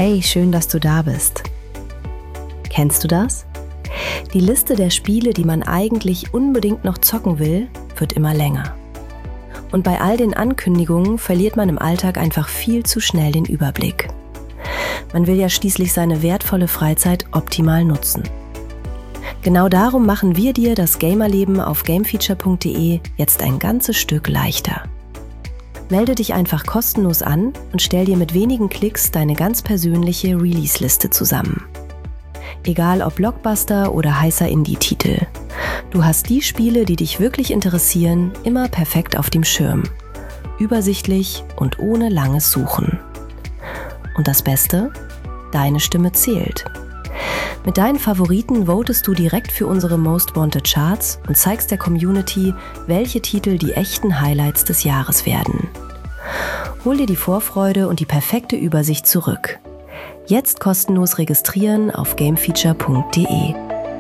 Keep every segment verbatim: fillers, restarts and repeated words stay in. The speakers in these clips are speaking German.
Hey, schön, dass du da bist. Kennst du das? Die Liste der Spiele, die man eigentlich unbedingt noch zocken will, wird immer länger. Und bei all den Ankündigungen verliert man im Alltag einfach viel zu schnell den Überblick. Man will ja schließlich seine wertvolle Freizeit optimal nutzen. Genau darum machen wir dir das Gamerleben auf gamefeature punkt de jetzt ein ganzes Stück leichter. Melde dich einfach kostenlos an und stell dir mit wenigen Klicks deine ganz persönliche Release-Liste zusammen. Egal ob Blockbuster oder heißer Indie-Titel. Du hast die Spiele, die dich wirklich interessieren, immer perfekt auf dem Schirm. Übersichtlich und ohne langes Suchen. Und das Beste? Deine Stimme zählt. Mit deinen Favoriten votest du direkt für unsere Most Wanted Charts und zeigst der Community, welche Titel die echten Highlights des Jahres werden. Hol dir die Vorfreude und die perfekte Übersicht zurück. Jetzt kostenlos registrieren auf gamefeature punkt de.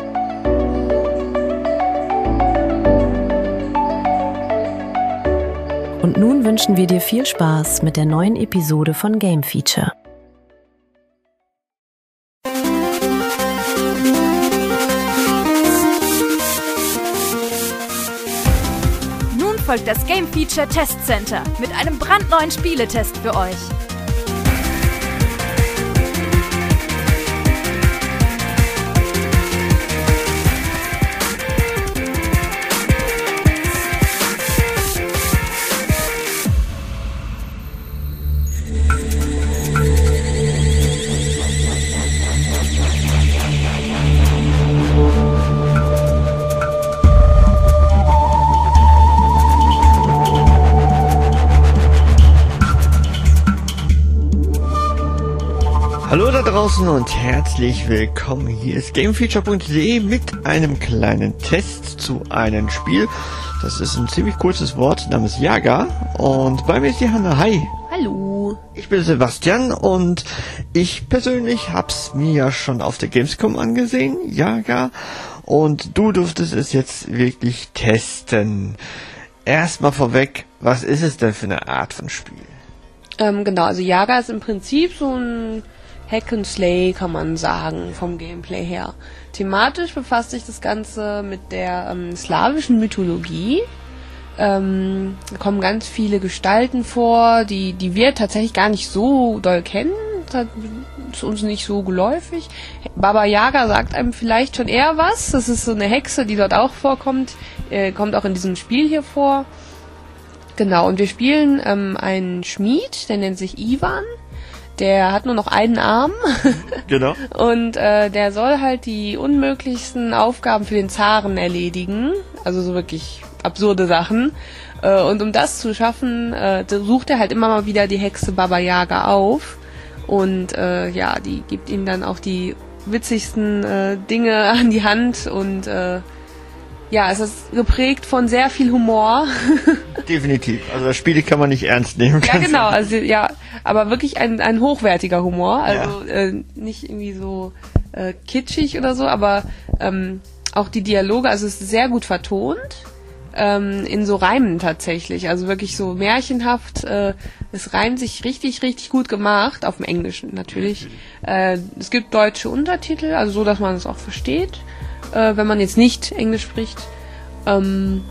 Und nun wünschen wir dir viel Spaß mit der neuen Episode von Game Feature. Folgt das Game Feature Test Center mit einem brandneuen Spieletest für euch. Hallo da draußen und herzlich willkommen. Hier ist gamefeature punkt de mit einem kleinen Test zu einem Spiel. Das ist ein ziemlich kurzes Wort namens Yaga. Und bei mir ist die Hanna. Hi. Hallo. Ich bin Sebastian und ich persönlich hab's mir ja schon auf der Gamescom angesehen, Yaga. Und du durftest es jetzt wirklich testen. Erstmal vorweg, was ist es denn für eine Art von Spiel? Ähm, genau, also Yaga ist im Prinzip so ein Hack and Slay, kann man sagen, vom Gameplay her. Thematisch befasst sich das Ganze mit der ähm, slawischen Mythologie. Ähm, da kommen ganz viele Gestalten vor, die, die wir tatsächlich gar nicht so doll kennen. Das ist uns nicht so geläufig. Baba Yaga sagt einem vielleicht schon eher was. Das ist so eine Hexe, die dort auch vorkommt. Äh, kommt auch in diesem Spiel hier vor. Genau, und wir spielen ähm, einen Schmied, der nennt sich Ivan. Der hat nur noch einen Arm. Genau. Und äh, der soll halt die unmöglichsten Aufgaben für den Zaren erledigen. Also so wirklich absurde Sachen. Äh, und um das zu schaffen, äh, sucht er halt immer mal wieder die Hexe Baba Yaga auf. Und äh, ja, die gibt ihm dann auch die witzigsten äh, Dinge an die Hand. Und äh, ja, es ist geprägt von sehr viel Humor. Definitiv. Also das Spiel kann man nicht ernst nehmen. Ja, genau. Also ja, aber wirklich ein, ein hochwertiger Humor. Also ja. äh, nicht irgendwie so äh, kitschig oder so, aber ähm, auch die Dialoge, also es ist sehr gut vertont. Ähm, in so Reimen tatsächlich. Also wirklich so märchenhaft. Äh, es reimt sich richtig, richtig gut gemacht. Auf dem Englischen natürlich. Äh, es gibt deutsche Untertitel, also so, dass man es auch versteht. Äh, wenn man jetzt nicht Englisch spricht. Ähm,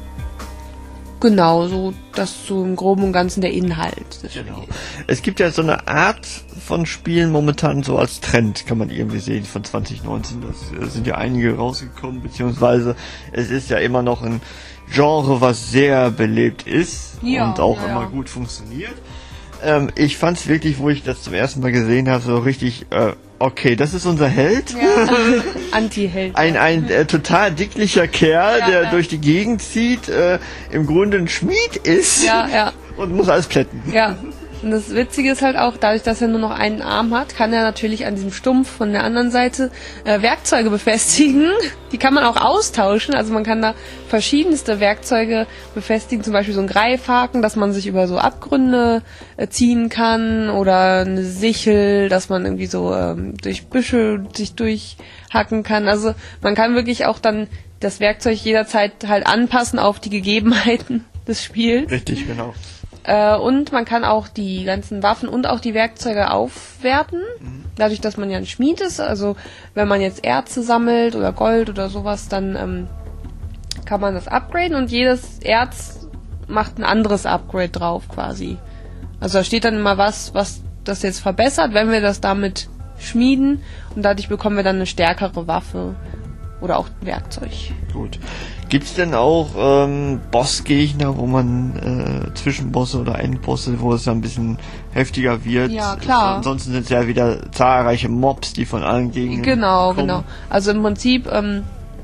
genau, so das so im Groben und Ganzen der Inhalt des genau. Spiels. Es gibt ja so eine Art von Spielen momentan so als Trend, kann man irgendwie sehen, von zwanzig neunzehn. Das sind ja einige rausgekommen, beziehungsweise es ist ja immer noch ein Genre, was sehr belebt ist ja, und auch ja, immer ja. gut funktioniert. Ähm, ich fand es wirklich, wo ich das zum ersten Mal gesehen habe, so richtig... Äh, Okay, das ist unser Held. Ja. Anti-Held. Ein, ein äh, total dicklicher Kerl, ja, der ja. durch die Gegend zieht, äh, im Grunde ein Schmied ist ja, ja. und muss alles plätten. Ja. Und das Witzige ist halt auch, dadurch, dass er nur noch einen Arm hat, kann er natürlich an diesem Stumpf von der anderen Seite äh, Werkzeuge befestigen. Die kann man auch austauschen. Also man kann da verschiedenste Werkzeuge befestigen, zum Beispiel so ein Greifhaken, dass man sich über so Abgründe äh, ziehen kann, oder eine Sichel, dass man irgendwie so ähm, durch Büsche sich durchhacken kann. Also man kann wirklich auch dann das Werkzeug jederzeit halt anpassen auf die Gegebenheiten des Spiels. Richtig, genau. Äh, und man kann auch die ganzen Waffen und auch die Werkzeuge aufwerten. Mhm. Dadurch, dass man ja ein Schmied ist. Also wenn man jetzt Erze sammelt oder Gold oder sowas, dann ähm, kann man das upgraden. Und jedes Erz macht ein anderes Upgrade drauf quasi. Also da steht dann immer was, was das jetzt verbessert, wenn wir das damit schmieden. Und dadurch bekommen wir dann eine stärkere Waffe. Oder auch Werkzeug. Gut. Gibt's denn auch ähm, Bossgegner, wo man äh, Zwischenbosse oder Endbosse, wo es dann ein bisschen heftiger wird? Ja, klar. Ansonsten sind es ja wieder zahlreiche Mobs, die von allen Gegenden Genau, kommen. genau. Also im Prinzip, ähm,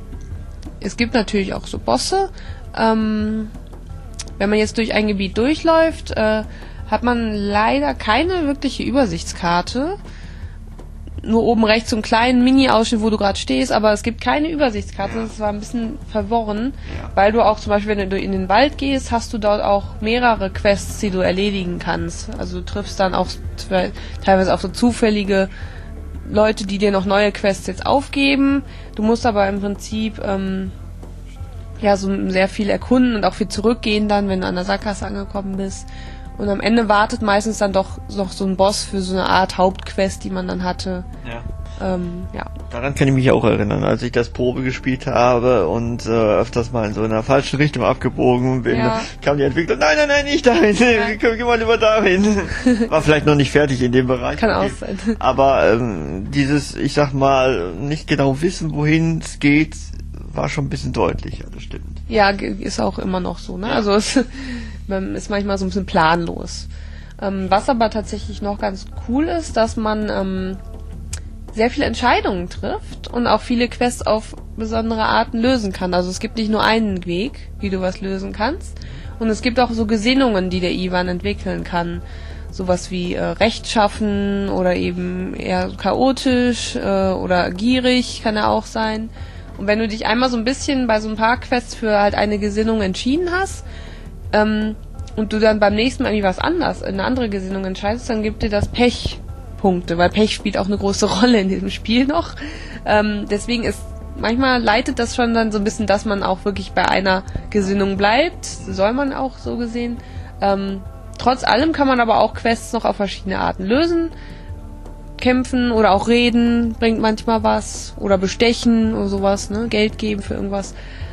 es gibt natürlich auch so Bosse. Ähm, wenn man jetzt durch ein Gebiet durchläuft, äh, hat man leider keine wirkliche Übersichtskarte. Nur oben rechts so einen kleinen Mini-Ausschnitt, wo du gerade stehst, aber es gibt keine Übersichtskarte. Ja. Das war ein bisschen verworren, ja. Weil du auch zum Beispiel, wenn du in den Wald gehst, hast du dort auch mehrere Quests, die du erledigen kannst. Also du triffst dann auch teilweise auch so zufällige Leute, die dir noch neue Quests jetzt aufgeben. Du musst aber im Prinzip ähm, ja so sehr viel erkunden und auch viel zurückgehen dann, wenn du an der Sackgasse angekommen bist. Und am Ende wartet meistens dann doch noch so ein Boss für so eine Art Hauptquest, die man dann hatte. Ja. Ähm, ja. Daran kann ich mich auch erinnern, als ich das Probe gespielt habe und äh, öfters mal in so einer falschen Richtung abgebogen bin, ja. Kam die Entwickler, nein, nein, nein, nicht dahin, ja. Geh mal lieber dahin. War vielleicht noch nicht fertig in dem Bereich. Kann auch sein. Aber ähm, dieses, ich sag mal, nicht genau wissen, wohin es geht, war schon ein bisschen deutlicher, das stimmt. Ja, ist auch immer noch so, ne? Ja. Also es man ist manchmal so ein bisschen planlos. Ähm, was aber tatsächlich noch ganz cool ist, dass man ähm, sehr viele Entscheidungen trifft und auch viele Quests auf besondere Arten lösen kann. Also es gibt nicht nur einen Weg, wie du was lösen kannst. Und es gibt auch so Gesinnungen, die der Ivan entwickeln kann. Sowas wie äh, rechtschaffen oder eben eher chaotisch äh, oder gierig kann er auch sein. Und wenn du dich einmal so ein bisschen bei so ein paar Quests für halt eine Gesinnung entschieden hast, ähm, und du dann beim nächsten Mal irgendwie was anderes, eine andere Gesinnung entscheidest, dann gibt dir das Pechpunkte, weil Pech spielt auch eine große Rolle in diesem Spiel noch. Ähm, deswegen ist, manchmal leitet das schon dann so ein bisschen, dass man auch wirklich bei einer Gesinnung bleibt, soll man auch so gesehen. Ähm, trotz allem kann man aber auch Quests noch auf verschiedene Arten lösen. Kämpfen oder auch reden bringt manchmal was, oder bestechen oder sowas, ne, Geld geben für irgendwas.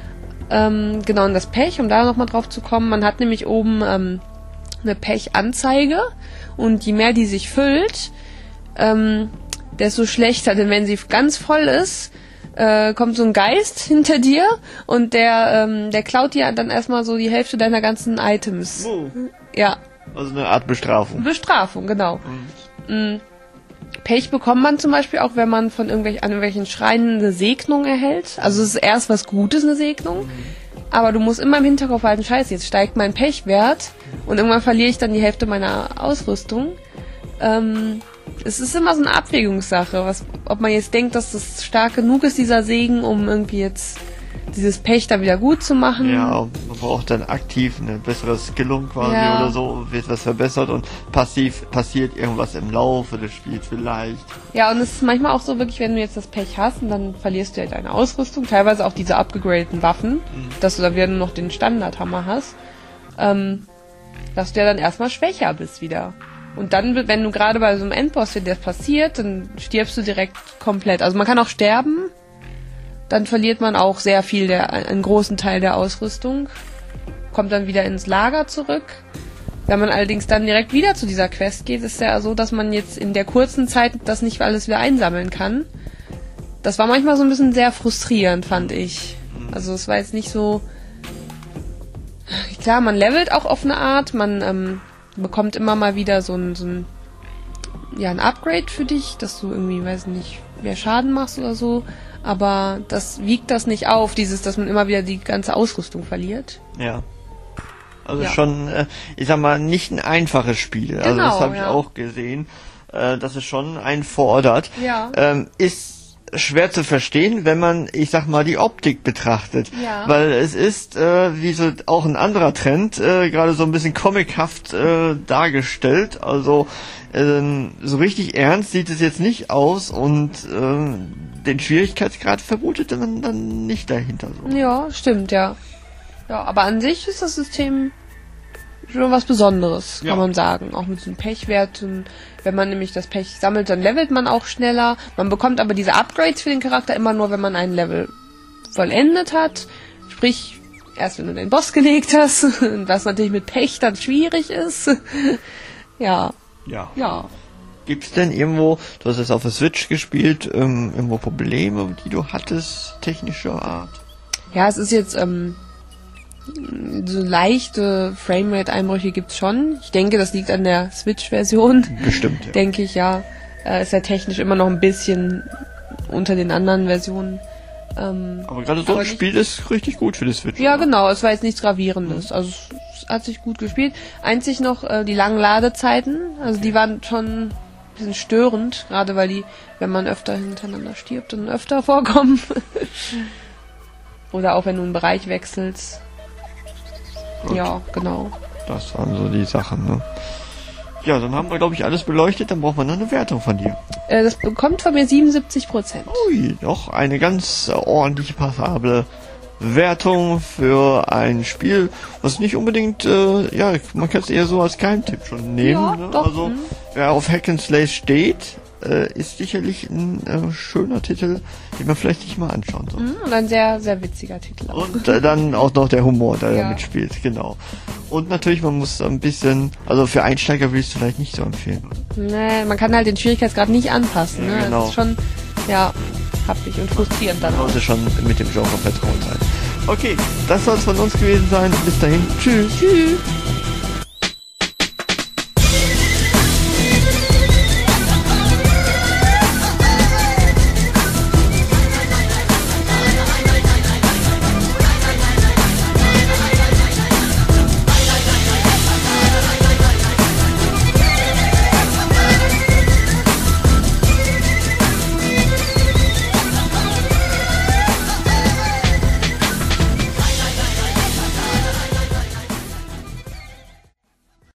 Ähm, genau, und das Pech, um da nochmal drauf zu kommen, man hat nämlich oben ähm, eine Pechanzeige und je mehr die sich füllt, ähm, desto schlechter, denn wenn sie ganz voll ist, äh, kommt so ein Geist hinter dir und der ähm, der klaut dir dann erstmal so die Hälfte deiner ganzen Items. Oh. Ja. Also eine Art Bestrafung. Bestrafung, genau. Mhm. Pech bekommt man zum Beispiel auch, wenn man von irgendwelchen, an irgendwelchen Schreinen eine Segnung erhält. Also es ist erst was Gutes, eine Segnung. Aber du musst immer im Hinterkopf halten, scheiße, jetzt steigt mein Pechwert und irgendwann verliere ich dann die Hälfte meiner Ausrüstung. Ähm, es ist immer so eine Abwägungssache, was, ob man jetzt denkt, dass das stark genug ist, dieser Segen, um irgendwie jetzt dieses Pech da wieder gut zu machen. Ja, man braucht dann aktiv eine bessere Skillung quasi ja. oder so, wird was verbessert und passiv passiert irgendwas im Laufe des Spiels vielleicht. Ja, und es ist manchmal auch so wirklich, wenn du jetzt das Pech hast und dann verlierst du halt deine Ausrüstung, teilweise auch diese abgegradeten Waffen, mhm. dass du da wieder nur noch den Standardhammer hast, ähm, dass du ja dann erstmal schwächer bist wieder. Und dann, wenn du gerade bei so einem Endboss, wenn das passiert, dann stirbst du direkt komplett. Also man kann auch sterben, dann verliert man auch sehr viel, der, einen großen Teil der Ausrüstung, kommt dann wieder ins Lager zurück. Wenn man allerdings dann direkt wieder zu dieser Quest geht, ist ja so, dass man jetzt in der kurzen Zeit das nicht alles wieder einsammeln kann. Das war manchmal so ein bisschen sehr frustrierend, fand ich. Also es war jetzt nicht so... Klar, man levelt auch auf eine Art, man ähm, bekommt immer mal wieder so ein, so ein, ja, ein Upgrade für dich, dass du irgendwie, weiß nicht, mehr Schaden machst oder so. Aber das wiegt das nicht auf, dieses, dass man immer wieder die ganze Ausrüstung verliert. Ja. Also ja. schon, äh, ich sag mal, nicht ein einfaches Spiel. Genau, also das habe ja. ich auch gesehen, äh, dass es schon einen fordert. Ja. Ähm, ist schwer zu verstehen, wenn man, ich sag mal, die Optik betrachtet. Ja. Weil es ist, äh, wie so auch ein anderer Trend, äh, gerade so ein bisschen comichaft äh, dargestellt. Also ähm, so richtig ernst sieht es jetzt nicht aus und ähm, den Schwierigkeitsgrad vermutete man dann nicht dahinter. So. Ja, stimmt, ja. Ja, aber an sich ist das System schon was Besonderes, kann Ja. man sagen. Auch mit so Pechwerten. Wenn man nämlich das Pech sammelt, dann levelt man auch schneller. Man bekommt aber diese Upgrades für den Charakter immer nur, wenn man ein Level vollendet hat. Sprich, erst wenn du den Boss gelegt hast, was natürlich mit Pech dann schwierig ist. Ja, Ja. ja. Gibt's denn irgendwo, du hast es auf der Switch gespielt, ähm, irgendwo Probleme, die du hattest, technischer Art? Ja, es ist jetzt, ähm, so leichte Framerate-Einbrüche gibt's schon. Ich denke, das liegt an der Switch-Version. Bestimmt, ja. Denke ich, ja. Äh, ist ja technisch immer noch ein bisschen unter den anderen Versionen. Ähm, Aber gerade so aber ein nicht- Spiel ist richtig gut für die Switch. ja, oder? genau. Es war jetzt nichts Gravierendes. Also es, es hat sich gut gespielt. Einzig noch äh, die langen Ladezeiten. Also die waren schon ein bisschen störend. Gerade weil die, wenn man öfter hintereinander stirbt, dann öfter vorkommen. Oder auch wenn du einen Bereich wechselst. Gut. Ja, genau. Das waren so die Sachen, ne? Ja, dann haben wir, glaube ich, alles beleuchtet, dann braucht man noch eine Wertung von dir. Äh, das bekommt von mir siebenundsiebzig Prozent. Ui, doch eine ganz äh, ordentliche, passable Wertung für ein Spiel, was nicht unbedingt, äh, ja, man kann es eher so als Geheimtipp schon nehmen. Ja, ne? doch, Also, mhm. wer auf Hack and Slay steht, äh, ist sicherlich ein äh, schöner Titel, den man vielleicht nicht mal anschauen soll. Mhm, und ein sehr, sehr witziger Titel auch. Und äh, dann auch noch der Humor, der Ja. da mitspielt, genau. Und natürlich, man muss ein bisschen, also für Einsteiger will ich es vielleicht nicht so empfehlen. Nee, man kann halt den Schwierigkeitsgrad nicht anpassen. Ja, Ne? genau. Das ist schon, ja, happig und frustrierend dann Man auch. sollte schon mit dem Joker vertraut sein. Okay, das soll es von uns gewesen sein. Bis dahin. Tschüss. Tschüss.